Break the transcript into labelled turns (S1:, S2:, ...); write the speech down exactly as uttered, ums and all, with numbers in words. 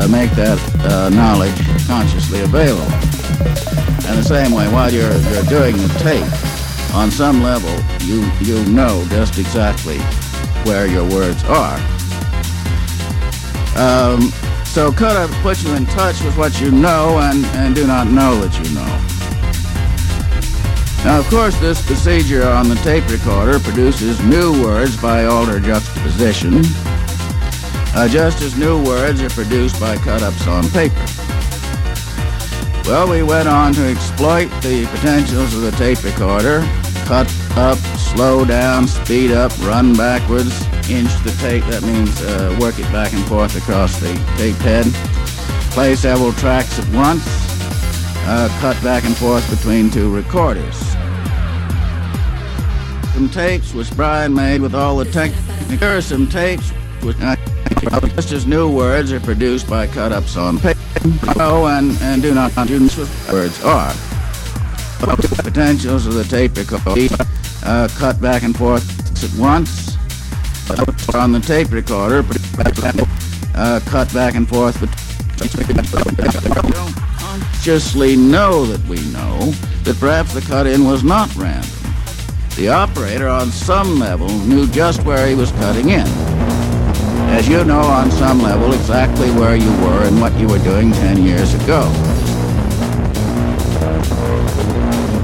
S1: make that uh, knowledge consciously available. In the same way, while you're, you're doing the tape, on some level, you, you know just exactly where your words are. Um, so cut-ups put you in touch with what you know and, and do not know that you know. Now, of course, this procedure on the tape recorder produces new words by altered juxtaposition, uh, just as new words are produced by cut-ups on paper. Well, we went on to exploit the potentials of the tape recorder, cut up, slow down, speed up, run backwards, inch the tape, that means uh, work it back and forth across the tape head, play several tracks at once, uh, cut back and forth between two recorders. Some tapes which Brian made with all the technique. There are some tapes which uh, just as new words are produced by cut-ups on paper. Oh, and, and do not confuse what words are. Potentials of the tape recorder, uh, cut back and forth at once. On the tape recorder, uh, cut back and forth. We don't consciously know that we know that perhaps the cut-in was not random. The operator, on some level, knew just where he was cutting in. As you know, on some level, exactly where you were and what you were doing ten years ago.